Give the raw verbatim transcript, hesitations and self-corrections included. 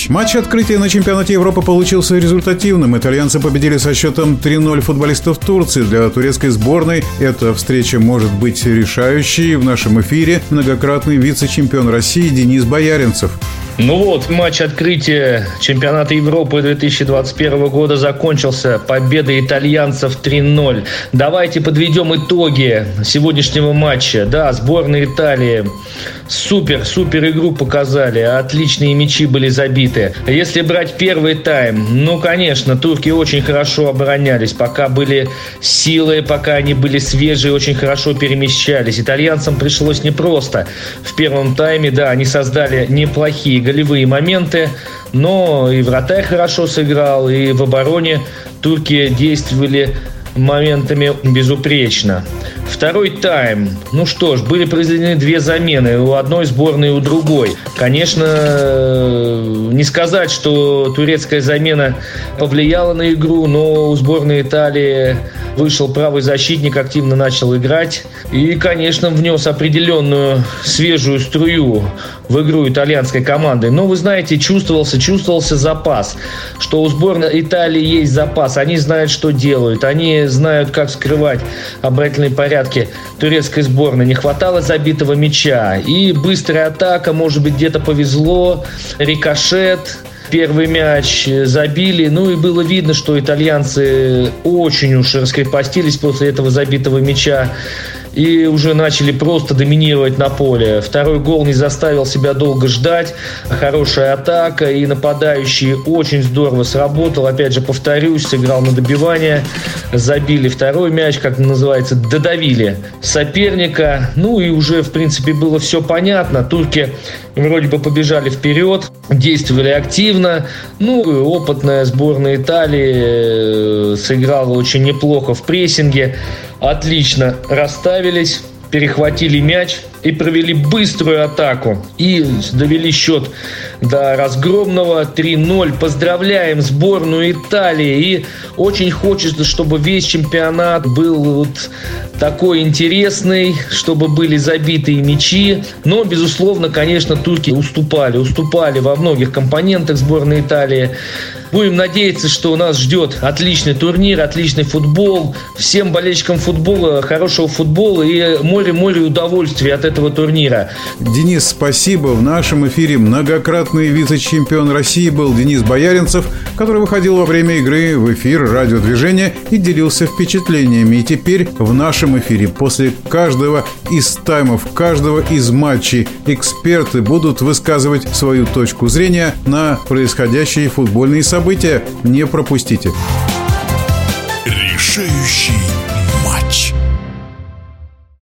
Матч открытия на чемпионате Европы получился результативным. Итальянцы победили со счетом три ноль футболистов Турции. Для турецкой сборной эта встреча может быть решающей. В нашем эфире многократный вице-чемпион России Денис Бояринцев. Ну вот, матч открытия чемпионата Европы две тысячи двадцать первого года закончился победой итальянцев три ноль. Давайте подведем итоги сегодняшнего матча. Да, сборная Италии супер, супер игру показали. Отличные мячи были забиты. Если брать первый тайм, ну, конечно, турки очень хорошо оборонялись. Пока были силы, пока они были свежие, очень хорошо перемещались. Итальянцам пришлось непросто. В первом тайме, да, они создали неплохие голевые моменты, но и вратарь хорошо сыграл, и в обороне турки действовали моментами безупречно. Второй тайм. Ну что ж, были произведены две замены у одной сборной и у другой. Конечно, не сказать, что турецкая замена повлияла на игру, но у сборной Италии вышел правый защитник, активно начал играть и, конечно, внес определенную свежую струю в игру итальянской команды. Но, вы знаете, чувствовался, чувствовался запас, что у сборной Италии есть запас. Они знают, что делают. Они знают, как скрывать оборонительные порядки турецкой сборной. Не хватало забитого мяча. И быстрая атака, может быть, где-то повезло. Рикошет. Первый мяч забили. Ну и было видно, что итальянцы очень уж раскрепостились после этого забитого мяча и уже начали просто доминировать на поле. Второй гол не заставил себя долго ждать. Хорошая атака, и нападающий очень здорово сработал. Опять же, повторюсь, сыграл на добивание. Забили второй мяч, как называется, додавили соперника. Ну и уже, в принципе, было все понятно. Турки вроде бы побежали вперед, действовали активно. Ну, опытная сборная Италии сыграла очень неплохо в прессинге. Отлично расставились, перехватили мяч и провели быструю атаку. И довели счет до разгромного три ноль. Поздравляем сборную Италии. И очень хочется, чтобы весь чемпионат был вот такой интересный, чтобы были забитые мячи. Но, безусловно, конечно, турки уступали. Уступали во многих компонентах сборной Италии. Будем надеяться, что нас ждет отличный турнир, отличный футбол. Всем болельщикам футбола хорошего футбола и море-море удовольствия от этого турнира. Денис, спасибо. В нашем эфире многократный вице-чемпион России был Денис Бояринцев, который выходил во время игры в эфир радиодвижения и делился впечатлениями. И теперь в нашем эфире после каждого из таймов, каждого из матчей эксперты будут высказывать свою точку зрения на происходящие футбольные события. Не пропустите. Решающий